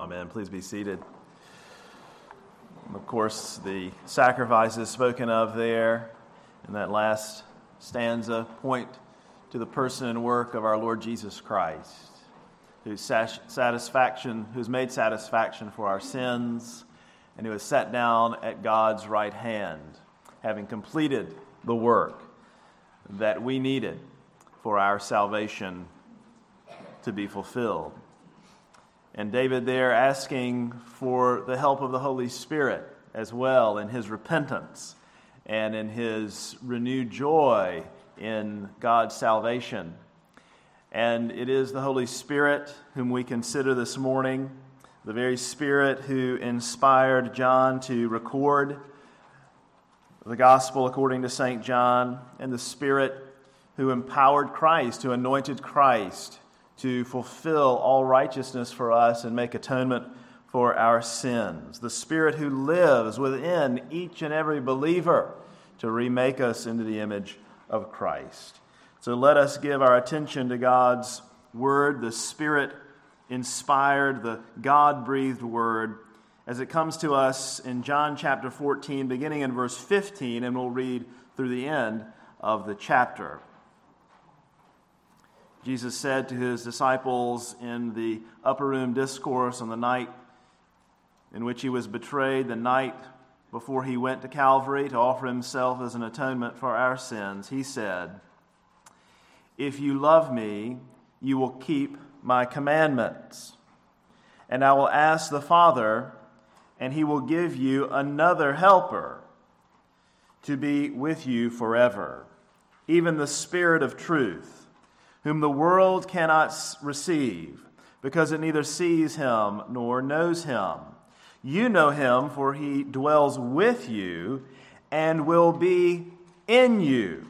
Amen. Please be seated. Of course, the sacrifices spoken of there in that last stanza point to the person and work of our Lord Jesus Christ, who's made satisfaction for our sins, and who has sat down at God's right hand, having completed the work that we needed for our salvation to be fulfilled. And David there asking for the help of the Holy Spirit as well in his repentance and in his renewed joy in God's salvation. And it is the Holy Spirit whom we consider this morning, the very Spirit who inspired John to record the Gospel according to St. John, and the Spirit who empowered Christ, who anointed Christ to fulfill all righteousness for us and make atonement for our sins. The Spirit who lives within each and every believer to remake us into the image of Christ. So let us give our attention to God's Word, the Spirit-inspired, the God-breathed Word, as it comes to us in John chapter 14, beginning in verse 15, and we'll read through the end of the chapter. Jesus said to his disciples in the upper room discourse on the night in which he was betrayed, the night before he went to Calvary to offer himself as an atonement for our sins, he said, "If you love me, you will keep my commandments. And I will ask the Father, and he will give you another helper to be with you forever, even the Spirit of truth, whom the world cannot receive, because it neither sees him nor knows him. You know him, for he dwells with you and will be in you.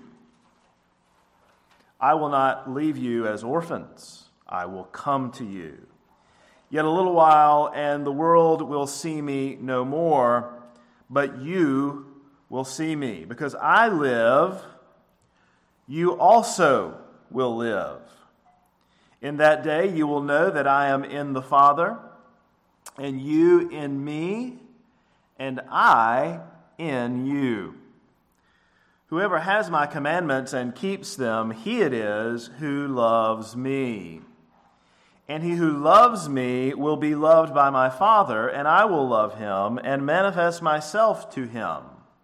I will not leave you as orphans. I will come to you. Yet a little while, and the world will see me no more, but you will see me. Because I live, you also will live. In that day you will know that I am in the Father, and you in me, and I in you. Whoever has my commandments and keeps them, he it is who loves me. And he who loves me will be loved by my Father, and I will love him and manifest myself to him."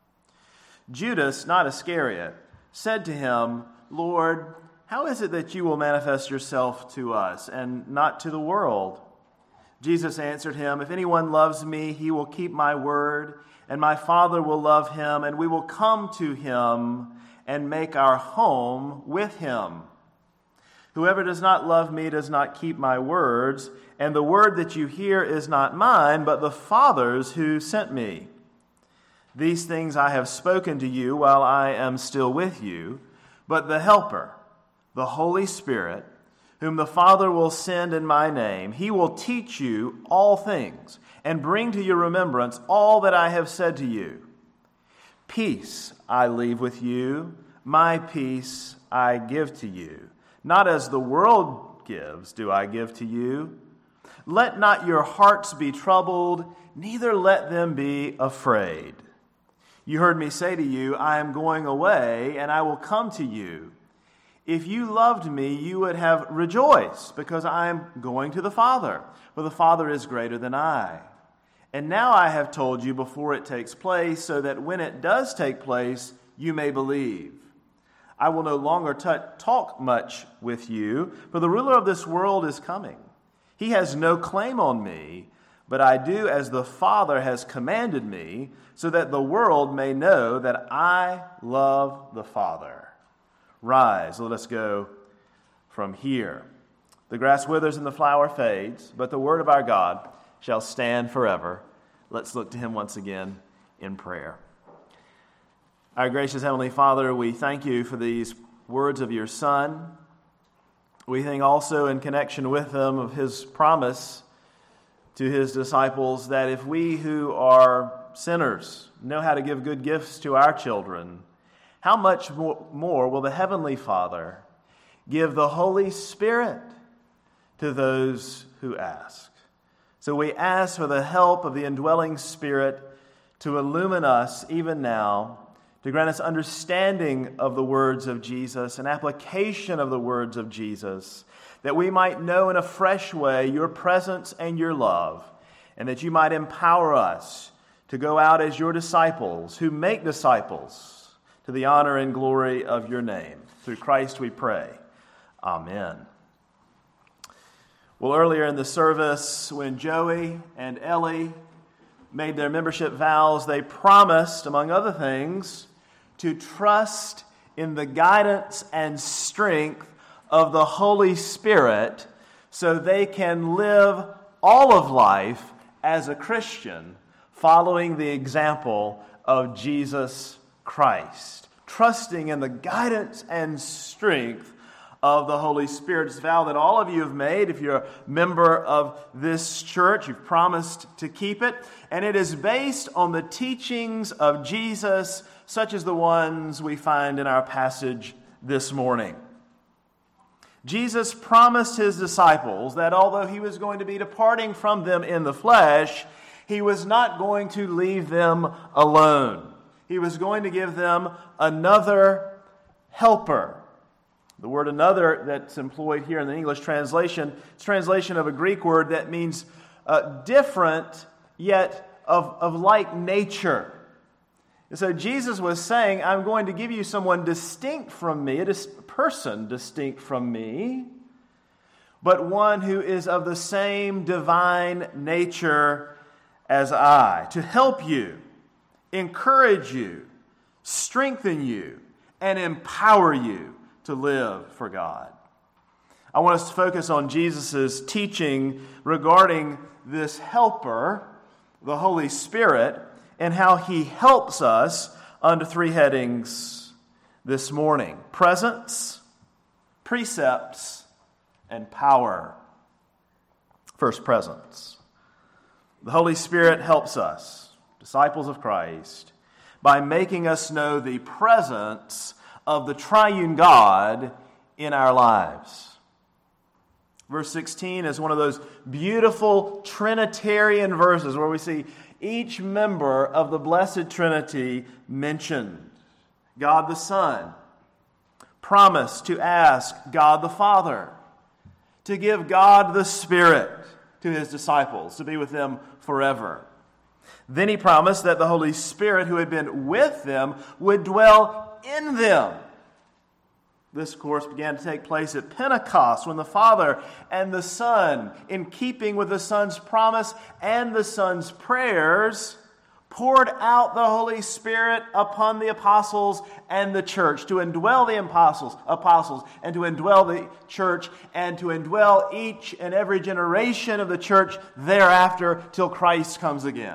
Judas, not Iscariot, said to him, "Lord, how is it that you will manifest yourself to us and not to the world?" Jesus answered him, "If anyone loves me, he will keep my word, and my Father will love him, and we will come to him and make our home with him. Whoever does not love me does not keep my words, and the word that you hear is not mine, but the Father's who sent me. These things I have spoken to you while I am still with you, but the Helper, the Holy Spirit, whom the Father will send in my name, he will teach you all things and bring to your remembrance all that I have said to you. Peace I leave with you, my peace I give to you. Not as the world gives do I give to you. Let not your hearts be troubled, neither let them be afraid. You heard me say to you, I am going away, and I will come to you. If you loved me, you would have rejoiced, because I am going to the Father, for the Father is greater than I. And now I have told you before it takes place, so that when it does take place, you may believe. I will no longer talk much with you, for the ruler of this world is coming. He has no claim on me, but I do as the Father has commanded me, so that the world may know that I love the Father. Rise, let us go from here. The grass withers and the flower fades, but the word of our God shall stand forever. Let's look to him once again in prayer. Our gracious Heavenly Father, we thank you for these words of your Son. We think also in connection with them of his promise to his disciples that if we who are sinners know how to give good gifts to our children, how much more will the Heavenly Father give the Holy Spirit to those who ask? So we ask for the help of the indwelling Spirit to illumine us even now, to grant us understanding of the words of Jesus, an application of the words of Jesus, that we might know in a fresh way your presence and your love, and that you might empower us to go out as your disciples who make disciples to the honor and glory of your name. Through Christ we pray. Amen. Well, earlier in the service, when Joey and Ellie made their membership vows, they promised, among other things, to trust in the guidance and strength of the Holy Spirit so they can live all of life as a Christian, following the example of Jesus Christ, trusting in the guidance and strength of the Holy Spirit. It's a vow that all of you have made. If you're a member of this church, you've promised to keep it. And it is based on the teachings of Jesus, such as the ones we find in our passage this morning. Jesus promised his disciples that although he was going to be departing from them in the flesh, he was not going to leave them alone. He was going to give them another helper. The word another that's employed here in the English translation is translation of a Greek word that means different, yet of like nature. And so Jesus was saying, I'm going to give you someone distinct from me, a person distinct from me, but one who is of the same divine nature as I, to help you, encourage you, strengthen you, and empower you to live for God. I want us to focus on Jesus' teaching regarding this helper, the Holy Spirit, and how he helps us under three headings this morning: presence, precepts, and power. First, presence. The Holy Spirit helps us, disciples of Christ, by making us know the presence of the triune God in our lives. Verse 16 is one of those beautiful Trinitarian verses where we see each member of the Blessed Trinity mentioned. God the Son promised to ask God the Father to give God the Spirit to his disciples, to be with them forever. Then he promised that the Holy Spirit who had been with them would dwell in them. This, of course, began to take place at Pentecost when the Father and the Son, in keeping with the Son's promise and the Son's prayers, poured out the Holy Spirit upon the apostles and the church, to indwell the apostles, and to indwell the church, and to indwell each and every generation of the church thereafter till Christ comes again.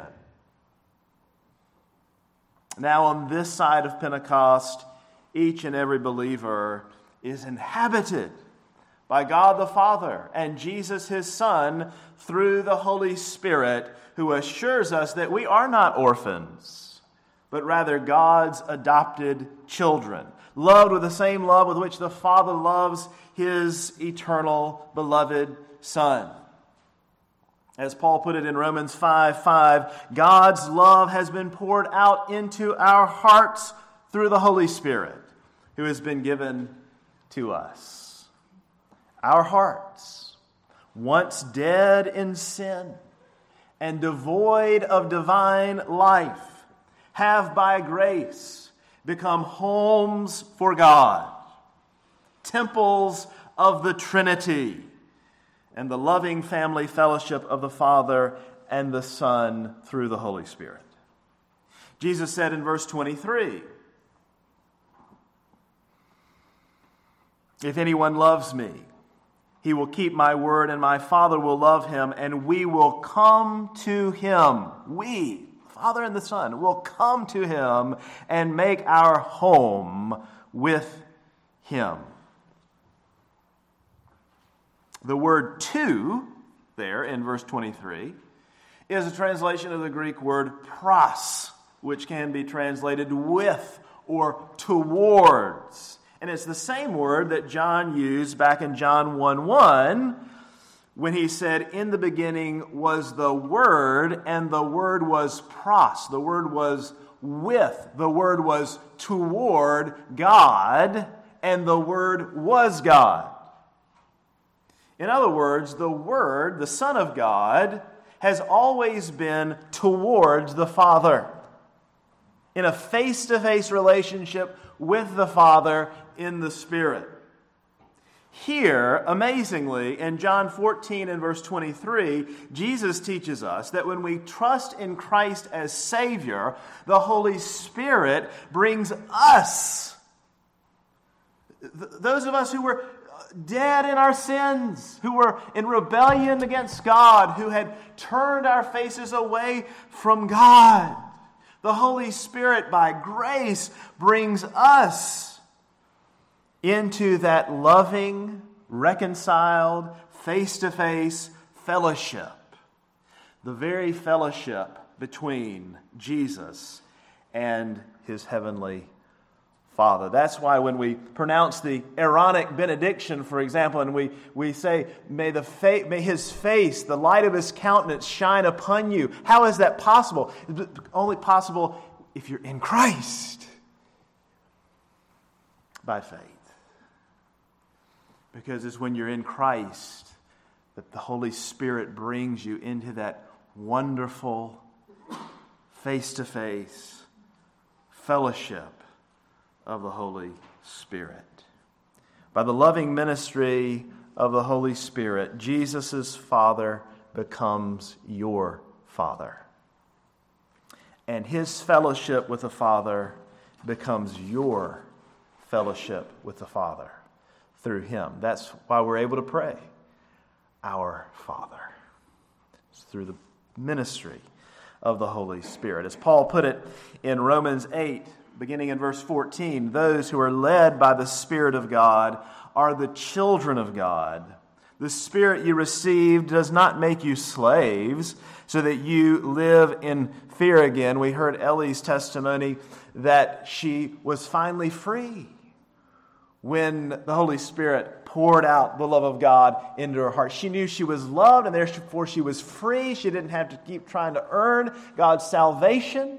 Now, on this side of Pentecost, each and every believer is inhabited by God the Father and Jesus his Son through the Holy Spirit, who assures us that we are not orphans, but rather God's adopted children, loved with the same love with which the Father loves his eternal beloved Son. As Paul put it in Romans 5:5, God's love has been poured out into our hearts through the Holy Spirit, who has been given to us. Our hearts, once dead in sin and devoid of divine life, have by grace become homes for God, temples of the Trinity, and the loving family fellowship of the Father and the Son through the Holy Spirit. Jesus said in verse 23, "If anyone loves me, he will keep my word, and my Father will love him, and we will come to him." We, Father and the Son, will come to him and make our home with him. The word "to" there in verse 23 is a translation of the Greek word "pros," which can be translated "with" or "towards." And it's the same word that John used back in John 1:1 when he said, in the beginning was the Word, and the Word was pros. The Word was with. The Word was toward God, and the Word was God. In other words, the Word, the Son of God, has always been towards the Father, in a face-to-face relationship with the Father in the Spirit. Here, amazingly, in John 14 and verse 23, Jesus teaches us that when we trust in Christ as Savior, the Holy Spirit brings us, those of us who were dead in our sins, who were in rebellion against God, who had turned our faces away from God. The Holy Spirit, by grace, brings us into that loving, reconciled, face-to-face fellowship. The very fellowship between Jesus and his heavenly Father. That's why when we pronounce the Aaronic benediction, for example, and we say, may his face, the light of his countenance shine upon you. How is that possible? It's only possible if you're in Christ. By faith. Because it's when you're in Christ that the Holy Spirit brings you into that wonderful face-to-face fellowship of the Holy Spirit. By the loving ministry of the Holy Spirit, Jesus' Father becomes your Father. And his fellowship with the Father becomes your fellowship with the Father through him. That's why we're able to pray, Our Father. It's through the ministry of the Holy Spirit. As Paul put it in Romans 8, beginning in verse 14, those who are led by the Spirit of God are the children of God. The Spirit you received does not make you slaves so that you live in fear again. We heard Ellie's testimony that she was finally free when the Holy Spirit poured out the love of God into her heart. She knew she was loved, and therefore she was free. She didn't have to keep trying to earn God's salvation.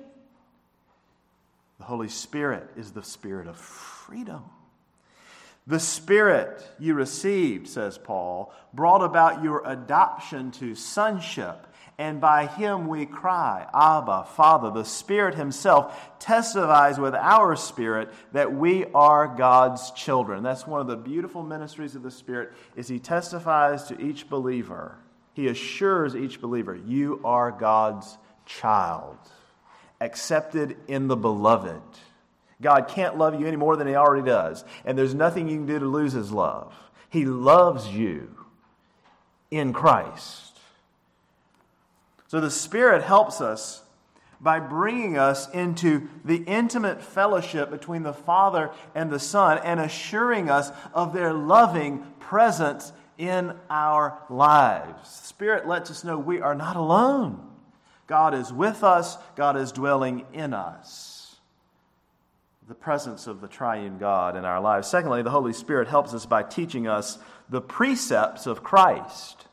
The Holy Spirit is the Spirit of freedom. The Spirit you received, says Paul, brought about your adoption to sonship, and by him we cry, Abba, Father. The Spirit himself testifies with our spirit that we are God's children. That's one of the beautiful ministries of the Spirit, is he testifies to each believer. He assures each believer, you are God's child, accepted in the beloved. God can't love you any more than he already does. And there's nothing you can do to lose his love. He loves you in Christ. So the Spirit helps us by bringing us into the intimate fellowship between the Father and the Son and assuring us of their loving presence in our lives. The Spirit lets us know we are not alone. God is with us. God is dwelling in us. The presence of the triune God in our lives. Secondly, the Holy Spirit helps us by teaching us the precepts of Christ.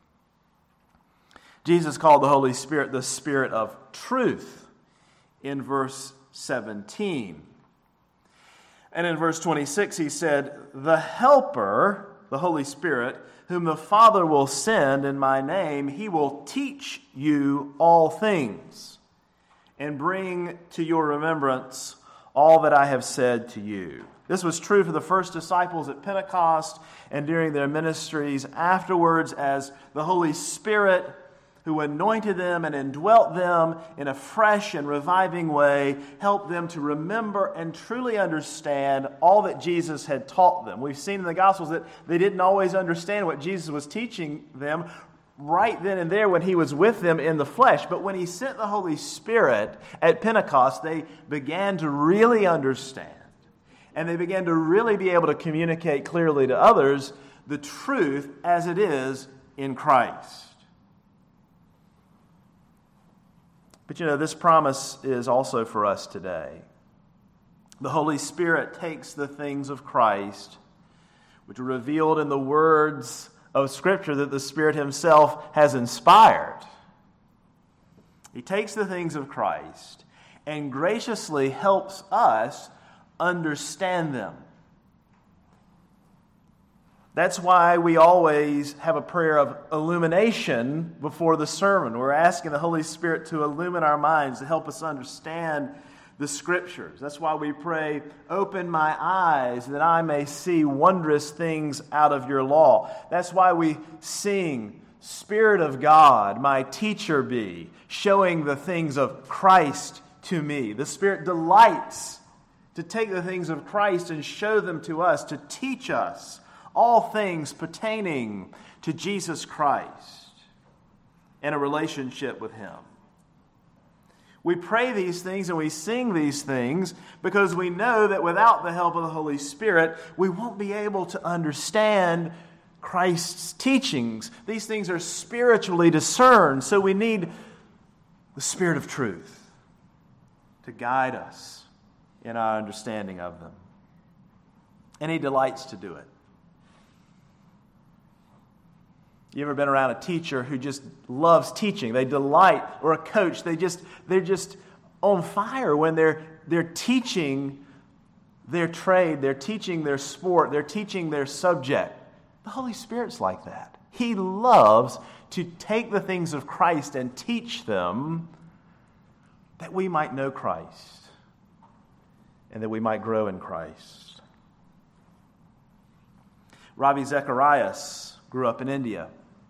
Jesus called the Holy Spirit the Spirit of truth in verse 17. And in verse 26 he said, the Helper, the Holy Spirit, whom the Father will send in my name, he will teach you all things and bring to your remembrance all that I have said to you. This was true for the first disciples at Pentecost and during their ministries afterwards, as the Holy Spirit, who anointed them and indwelt them in a fresh and reviving way, helped them to remember and truly understand all that Jesus had taught them. We've seen in the Gospels that they didn't always understand what Jesus was teaching them right then and there when he was with them in the flesh. But when he sent the Holy Spirit at Pentecost, they began to really understand. And they began to really be able to communicate clearly to others the truth as it is in Christ. But this promise is also for us today. The Holy Spirit takes the things of Christ, which are revealed in the words of Scripture that the Spirit himself has inspired. He takes the things of Christ and graciously helps us understand them. That's why we always have a prayer of illumination before the sermon. We're asking the Holy Spirit to illumine our minds, to help us understand the Scriptures. That's why we pray, open my eyes that I may see wondrous things out of your law. That's why we sing, Spirit of God, my teacher be, showing the things of Christ to me. The Spirit delights to take the things of Christ and show them to us, to teach us all things pertaining to Jesus Christ and a relationship with Him. We pray these things and we sing these things because we know that without the help of the Holy Spirit, we won't be able to understand Christ's teachings. These things are spiritually discerned, so we need the Spirit of truth to guide us in our understanding of them. And He delights to do it. You ever been around a teacher who just loves teaching? They delight, or a coach, they're just on fire when they're teaching their trade, they're teaching their sport, they're teaching their subject. The Holy Spirit's like that. He loves to take the things of Christ and teach them that we might know Christ and that we might grow in Christ. Ravi Zacharias grew up in India.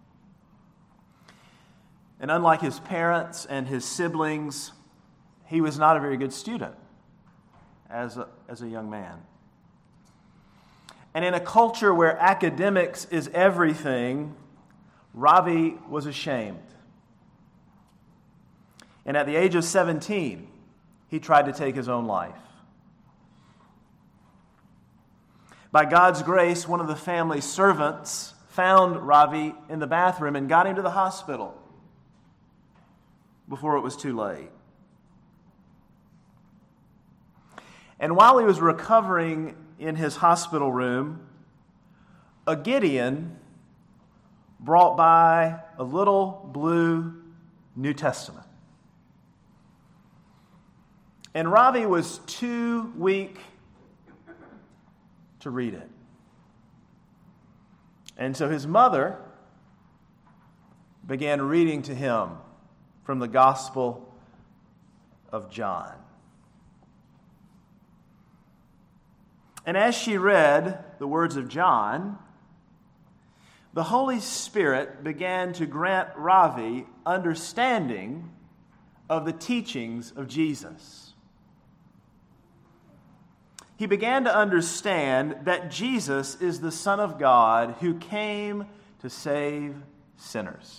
And unlike his parents and his siblings, he was not a very good student as a young man. And in a culture where academics is everything, Ravi was ashamed. And at the age of 17, he tried to take his own life. By God's grace, one of the family servants found Ravi in the bathroom and got him to the hospital before it was too late. And while he was recovering in his hospital room, a Gideon brought by a little blue New Testament. And Ravi was too weak to read it. And so his mother began reading to him from the Gospel of John. And as she read the words of John, the Holy Spirit began to grant Ravi understanding of the teachings of Jesus. He began to understand that Jesus is the Son of God who came to save sinners.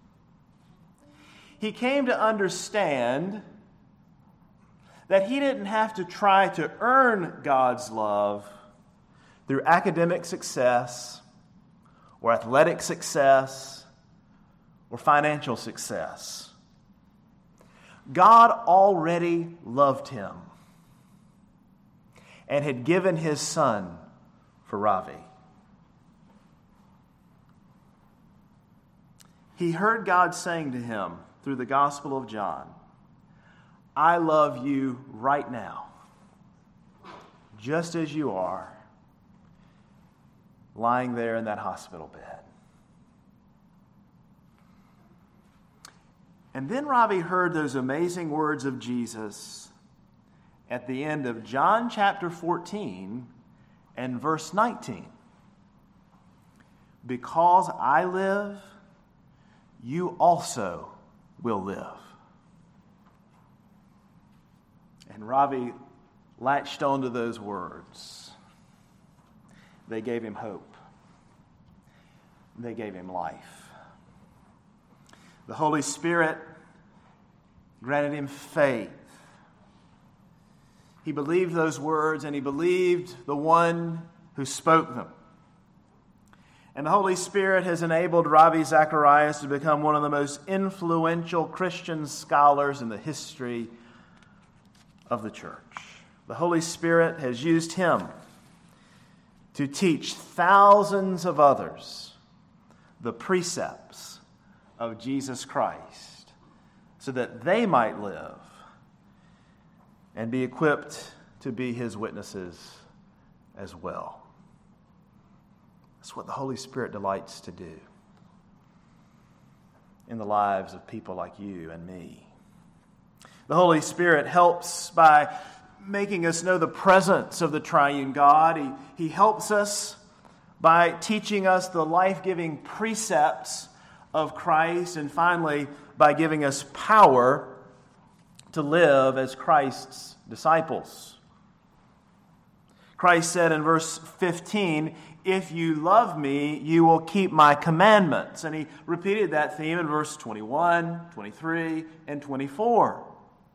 He came to understand that he didn't have to try to earn God's love through academic success or athletic success or financial success. God already loved him and had given his Son for Ravi. He heard God saying to him through the Gospel of John, I love you right now, just as you are, lying there in that hospital bed. And then Ravi heard those amazing words of Jesus at the end of John chapter 14 and verse 19. Because I live, you also will live. And Ravi latched onto those words. They gave him hope. They gave him life. The Holy Spirit granted him faith. He believed those words and he believed the one who spoke them. And the Holy Spirit has enabled Ravi Zacharias to become one of the most influential Christian scholars in the history of the church. The Holy Spirit has used him to teach thousands of others the precepts of Jesus Christ so that they might live and be equipped to be his witnesses as well. That's what the Holy Spirit delights to do in the lives of people like you and me. The Holy Spirit helps by making us know the presence of the triune God. He helps us by teaching us the life-giving precepts of Christ, and finally, by giving us power to live as Christ's disciples. Christ said in verse 15, "If you love me, you will keep my commandments." And he repeated that theme in verse 21, 23, and 24.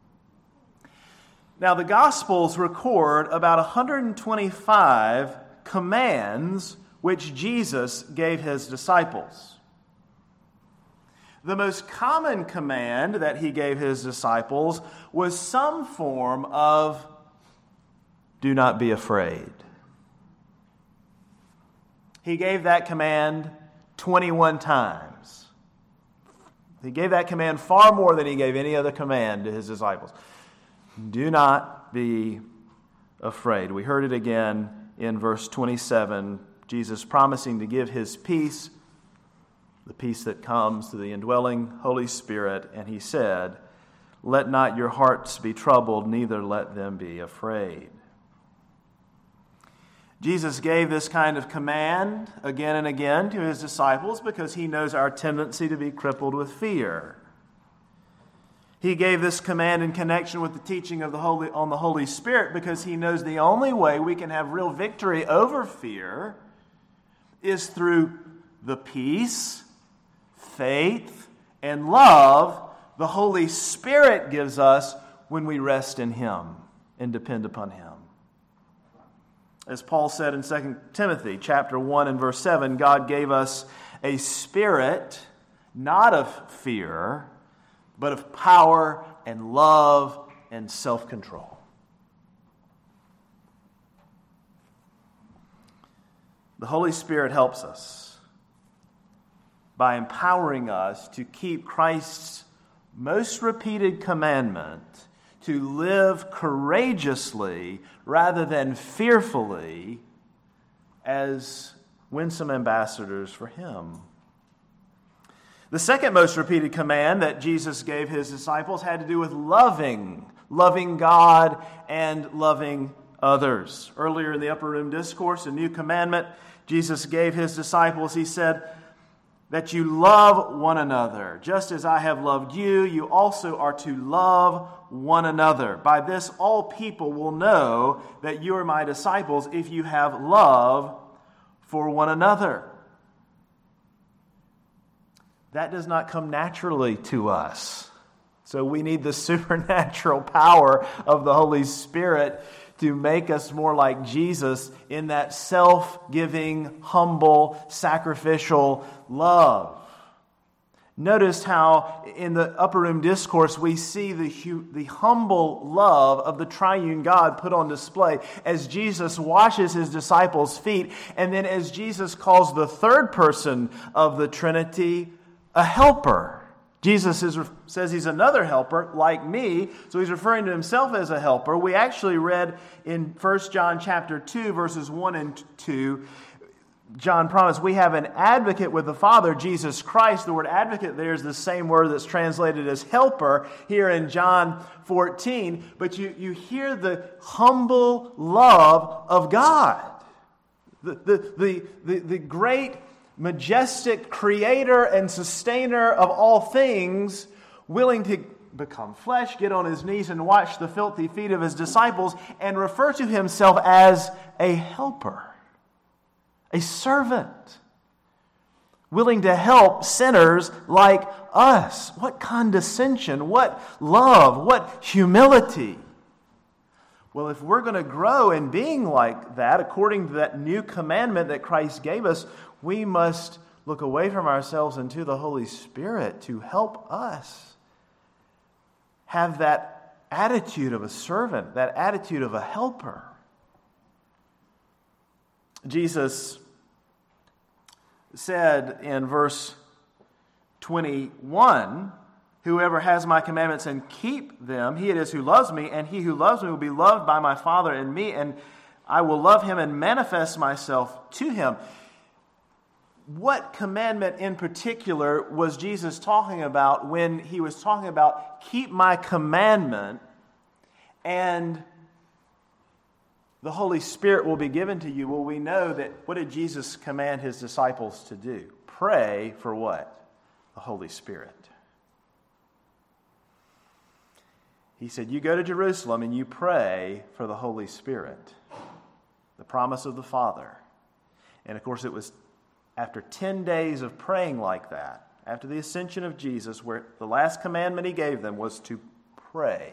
Now, the Gospels record about 125 commands which Jesus gave his disciples. The most common command that he gave his disciples was some form of "do not be afraid." He gave that command 21 times. He gave that command far more than he gave any other command to his disciples. Do not be afraid. We heard it again in verse 27, Jesus promising to give his peace, the peace that comes through the indwelling Holy Spirit. And he said, "Let not your hearts be troubled, neither let them be afraid." Jesus gave this kind of command again and again to his disciples because he knows our tendency to be crippled with fear. He gave this command in connection with the teaching of the Holy Spirit because he knows the only way we can have real victory over fear is through the peace, faith, and love the Holy Spirit gives us when we rest in him and depend upon him. As Paul said in 2 Timothy chapter 1 and verse 7, God gave us a spirit not of fear, but of power and love and self-control. The Holy Spirit helps us by empowering us to keep Christ's most repeated commandment to live courageously rather than fearfully as winsome ambassadors for him. The second most repeated command that Jesus gave his disciples had to do with loving God and loving others. Earlier in the Upper Room Discourse, a new commandment Jesus gave his disciples, he said that you love one another. Just as I have loved you, you also are to love one another. By this, all people will know that you are my disciples if you have love for one another. That does not come naturally to us. So we need the supernatural power of the Holy Spirit to make us more like Jesus in that self-giving, humble, sacrificial love. Notice how in the Upper Room Discourse we see the humble love of the triune God put on display as Jesus washes his disciples' feet, and then as Jesus calls the third person of the Trinity a helper. Jesus says he's another helper, like me, so he's referring to himself as a helper. We actually read in 1 John chapter 2, verses 1 and 2, John promised, we have an advocate with the Father, Jesus Christ. The word advocate there is the same word that's translated as helper here in John 14. But you hear the humble love of God. The great, majestic creator and sustainer of all things, willing to become flesh, get on his knees and wash the filthy feet of his disciples, and refer to himself as a helper. A servant, willing to help sinners like us. What condescension, what love, what humility. Well, if we're going to grow in being like that, according to that new commandment that Christ gave us, we must look away from ourselves and to the Holy Spirit to help us have that attitude of a servant, that attitude of a helper. Jesus said in verse 21, whoever has my commandments and keep them, he it is who loves me, and he who loves me will be loved by my Father and me, and I will love him and manifest myself to him. What commandment in particular was Jesus talking about when he was talking about keep my commandment and the Holy Spirit will be given to you? Well, we know that what did Jesus command his disciples to do? Pray for what? The Holy Spirit. He said, you go to Jerusalem and you pray for the Holy Spirit, the promise of the Father. And of course, it was after 10 days of praying like that, after the ascension of Jesus, where the last commandment he gave them was to pray.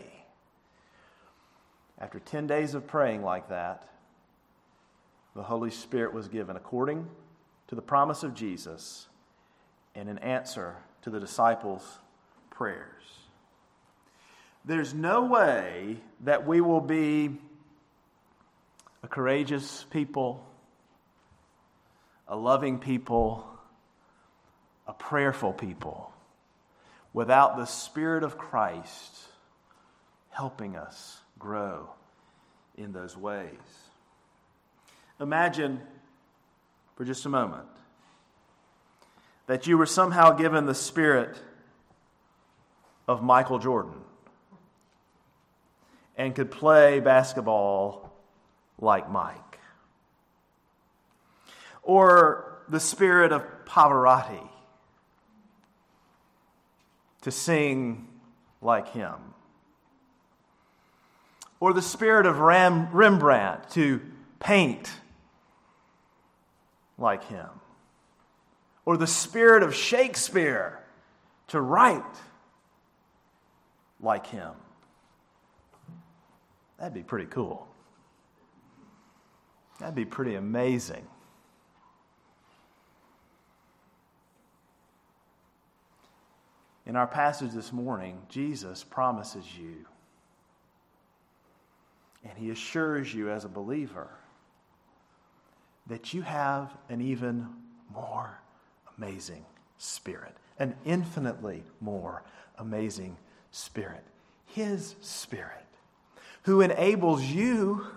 After 10 days of praying like that, the Holy Spirit was given according to the promise of Jesus and in answer to the disciples' prayers. There's no way that we will be a courageous people, a loving people, a prayerful people, without the Spirit of Christ helping us grow in those ways. Imagine for just a moment that you were somehow given the spirit of Michael Jordan and could play basketball like Mike. Or the spirit of Pavarotti to sing like him. Or the spirit of Rembrandt to paint like him. Or the spirit of Shakespeare to write like him. That'd be pretty cool. That'd be pretty amazing. In our passage this morning, Jesus promises you, and he assures you as a believer, that you have an even more amazing Spirit, an infinitely more amazing Spirit, his Spirit, who enables you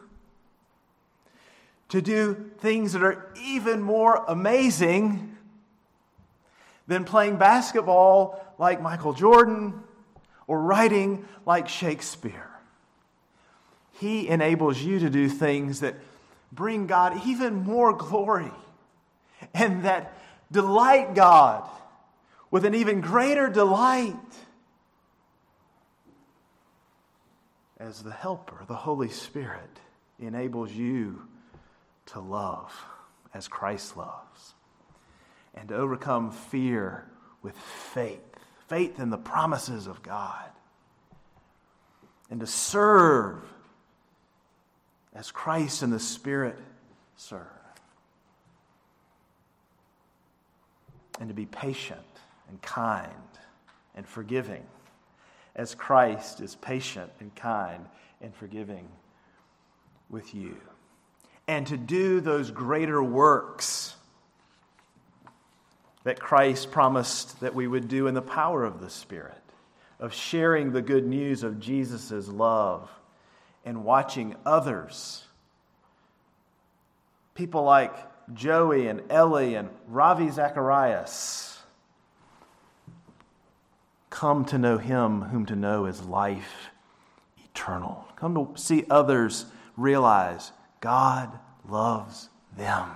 to do things that are even more amazing than playing basketball like Michael Jordan or writing like Shakespeare. He enables you to do things that bring God even more glory and that delight God with an even greater delight as the Helper, the Holy Spirit, enables you to love as Christ loves and to overcome fear with faith, faith in the promises of God, and to serve as Christ and the Spirit serve, and to be patient and kind and forgiving as Christ is patient and kind and forgiving with you, and to do those greater works that Christ promised that we would do in the power of the Spirit, of sharing the good news of Jesus' love and watching others, people like Joey and Ellie and Ravi Zacharias, come to know him whom to know is life eternal. Come to see others realize God loves them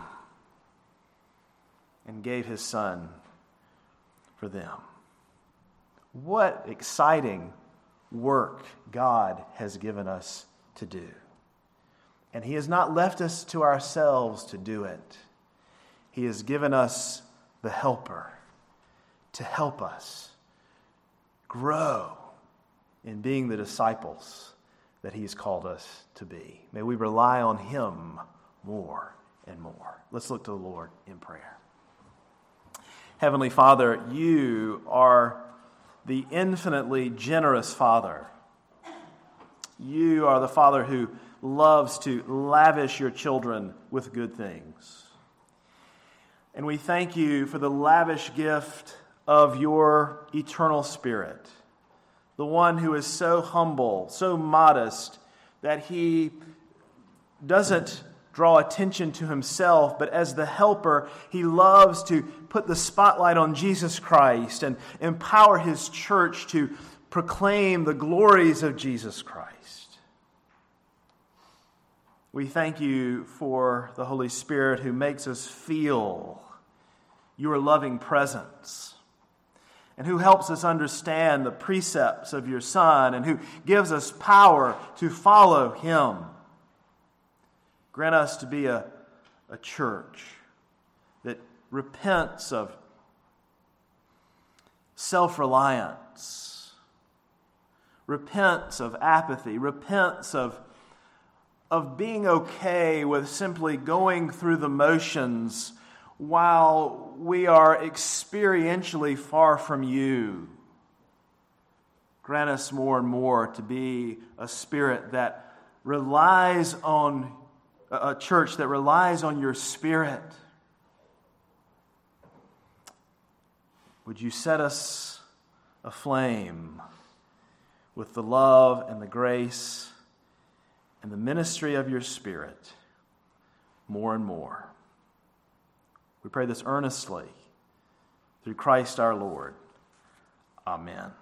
and gave his Son for them. What exciting work God has given us to do. And he has not left us to ourselves to do it. He has given us the Helper to help us grow in being the disciples that he's called us to be. May we rely on him more and more. Let's look to the Lord in prayer. Heavenly Father, you are the infinitely generous Father. You are the Father who loves to lavish your children with good things. And we thank you for the lavish gift of your eternal Spirit, the one who is so humble, so modest, that he doesn't draw attention to himself, but as the helper, he loves to put the spotlight on Jesus Christ and empower his church to proclaim the glories of Jesus Christ. We thank you for the Holy Spirit who makes us feel your loving presence and who helps us understand the precepts of your Son and who gives us power to follow him. Grant us to be a church that repents of self-reliance, repents of apathy, repents of being okay with simply going through the motions while we are experientially far from you. Grant us more and more to be a spirit that relies on a church that relies on your Spirit. Would you set us aflame with the love and the grace and the ministry of your Spirit more and more? We pray this earnestly through Christ our Lord. Amen.